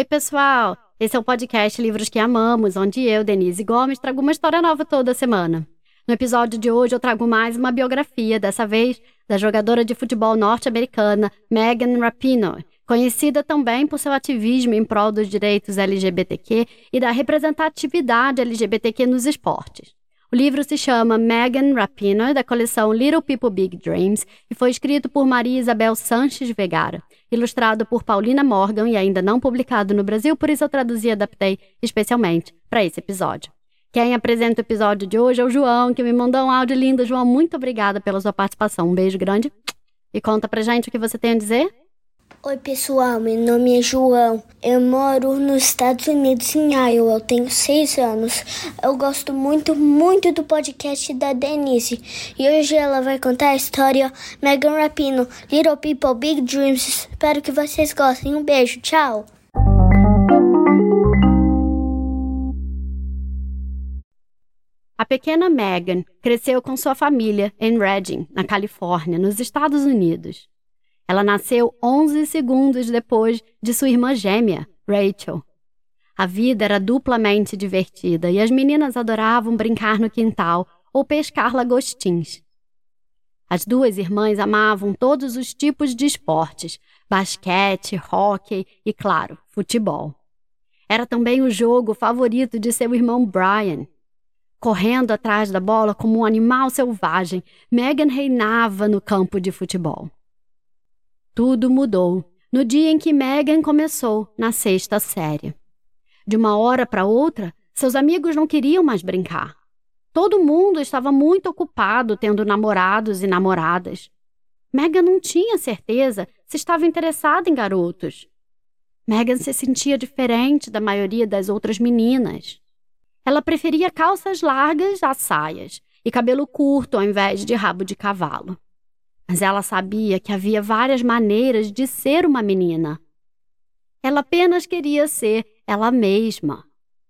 Oi, pessoal! Esse é o podcast Livros que Amamos, onde eu, Denise Gomes, trago uma história nova toda semana. No episódio de hoje eu trago mais uma biografia, dessa vez da jogadora de futebol norte-americana Megan Rapinoe, conhecida também por seu ativismo em prol dos direitos LGBTQ e da representatividade LGBTQ nos esportes. O livro se chama Megan Rapinoe, da coleção Little People Big Dreams, e foi escrito por Maria Isabel Sanches Vergara, ilustrado por Paulina Morgan e ainda não publicado no Brasil, por isso eu traduzi e adaptei especialmente para esse episódio. Quem apresenta o episódio de hoje é o João, que me mandou um áudio lindo. João, muito obrigada pela sua participação. Um beijo grande. E conta pra gente o que você tem a dizer. Oi, pessoal, meu nome é João. Eu moro nos Estados Unidos, em Iowa. Eu tenho 6 anos. Eu gosto muito do podcast da Denise. E hoje ela vai contar a história Megan Rapinoe, Little People, Big Dreams. Espero que vocês gostem. Um beijo, tchau! A pequena Megan cresceu com sua família em Redding, na Califórnia, nos Estados Unidos. Ela nasceu 11 segundos depois de sua irmã gêmea, Rachel. A vida era duplamente divertida e as meninas adoravam brincar no quintal ou pescar lagostins. As duas irmãs amavam todos os tipos de esportes, basquete, hóquei e, claro, futebol. Era também o jogo favorito de seu irmão Brian. Correndo atrás da bola como um animal selvagem, Megan reinava no campo de futebol. Tudo mudou no dia em que Megan começou na 6ª série. De uma hora para outra, seus amigos não queriam mais brincar. Todo mundo estava muito ocupado tendo namorados e namoradas. Megan não tinha certeza se estava interessada em garotos. Megan se sentia diferente da maioria das outras meninas. Ela preferia calças largas a saias e cabelo curto ao invés de rabo de cavalo. Mas ela sabia que havia várias maneiras de ser uma menina. Ela apenas queria ser ela mesma.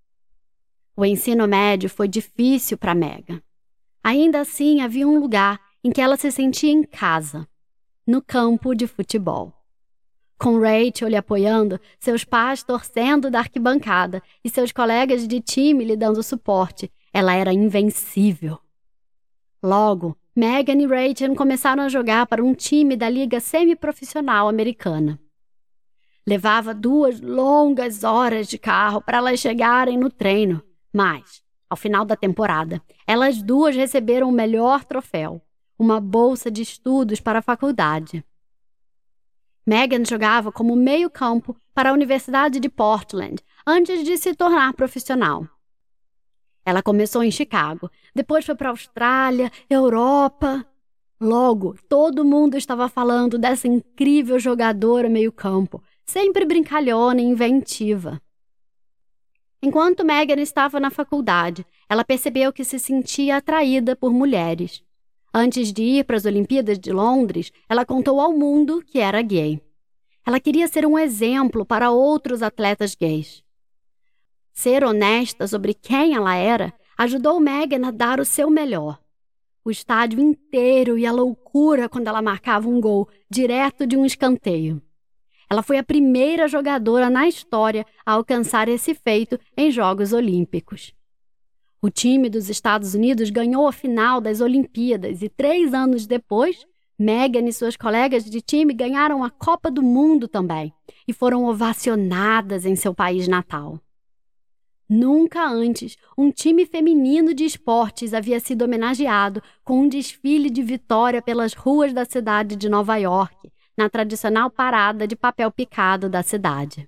O ensino médio foi difícil para Megan. Ainda assim, havia um lugar em que ela se sentia em casa, no campo de futebol. Com Rachel lhe apoiando, seus pais torcendo da arquibancada e seus colegas de time lhe dando suporte, ela era invencível. Logo, Megan e Rachel começaram a jogar para um time da Liga Semiprofissional Americana. Levava 2 longas horas de carro para elas chegarem no treino, mas, ao final da temporada, elas duas receberam o melhor troféu, uma bolsa de estudos para a faculdade. Megan jogava como meio-campo para a Universidade de Portland, antes de se tornar profissional. Ela começou em Chicago, depois foi para a Austrália, Europa. Logo, todo mundo estava falando dessa incrível jogadora meio-campo, sempre brincalhona e inventiva. Enquanto Megan estava na faculdade, ela percebeu que se sentia atraída por mulheres. Antes de ir para as Olimpíadas de Londres, ela contou ao mundo que era gay. Ela queria ser um exemplo para outros atletas gays. Ser honesta sobre quem ela era ajudou Megan a dar o seu melhor. O estádio inteiro ia à loucura quando ela marcava um gol direto de um escanteio. Ela foi a primeira jogadora na história a alcançar esse feito em Jogos Olímpicos. O time dos Estados Unidos ganhou a final das Olimpíadas e 3 anos depois, Megan e suas colegas de time ganharam a Copa do Mundo também e foram ovacionadas em seu país natal. Nunca antes um time feminino de esportes havia sido homenageado com um desfile de vitória pelas ruas da cidade de Nova York, na tradicional parada de papel picado da cidade.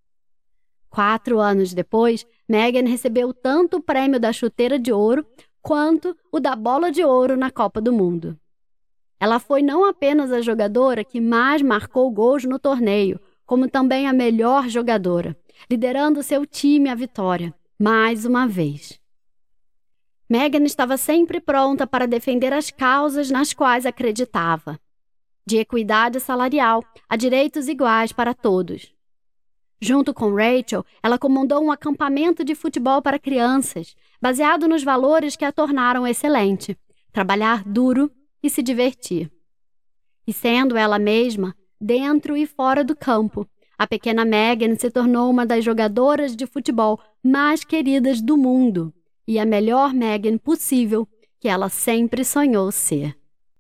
4 anos depois, Megan recebeu tanto o prêmio da chuteira de ouro quanto o da bola de ouro na Copa do Mundo. Ela foi não apenas a jogadora que mais marcou gols no torneio, como também a melhor jogadora, liderando seu time à vitória, mais uma vez. Megan estava sempre pronta para defender as causas nas quais acreditava. De equidade salarial a direitos iguais para todos. Junto com Rachel, ela comandou um acampamento de futebol para crianças, baseado nos valores que a tornaram excelente: trabalhar duro e se divertir. E sendo ela mesma, dentro e fora do campo, A pequena Megan se tornou uma das jogadoras de futebol mais queridas do mundo e a melhor Megan possível que ela sempre sonhou ser.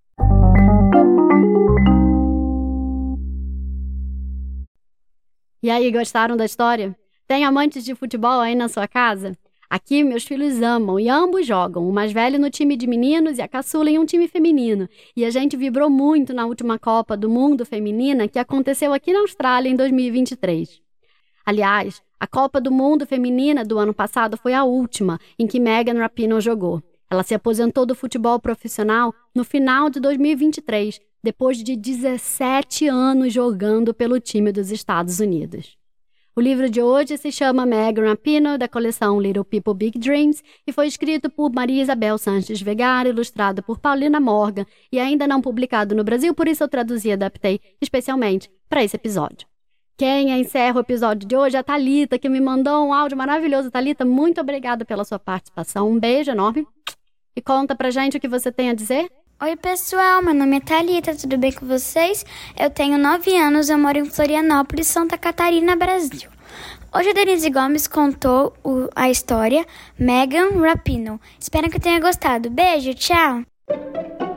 E aí, gostaram da história? Tem amantes de futebol aí na sua casa? Aqui, meus filhos amam e ambos jogam, o mais velho no time de meninos e a caçula em um time feminino. E a gente vibrou muito na última Copa do Mundo Feminina que aconteceu aqui na Austrália em 2023. Aliás, a Copa do Mundo Feminina do ano passado foi a última em que Megan Rapinoe jogou. Ela se aposentou do futebol profissional no final de 2023, depois de 17 anos jogando pelo time dos Estados Unidos. O livro de hoje se chama Megan Rapinoe, da coleção Little People Big Dreams, e foi escrito por Maria Isabel Sanches Vergara, ilustrado por Paulina Morgan e ainda não publicado no Brasil, por isso eu traduzi e adaptei especialmente para esse episódio. Quem encerra o episódio de hoje é a Thalita, que me mandou um áudio maravilhoso. Thalita, muito obrigada pela sua participação. Um beijo enorme. E conta pra gente o que você tem a dizer. Oi, pessoal, meu nome é Thalita, tudo bem com vocês? Eu tenho 9 anos, eu moro em Florianópolis, Santa Catarina, Brasil. Hoje a Denise Gomes contou a história Megan Rapinoe. Espero que tenha gostado. Beijo, tchau!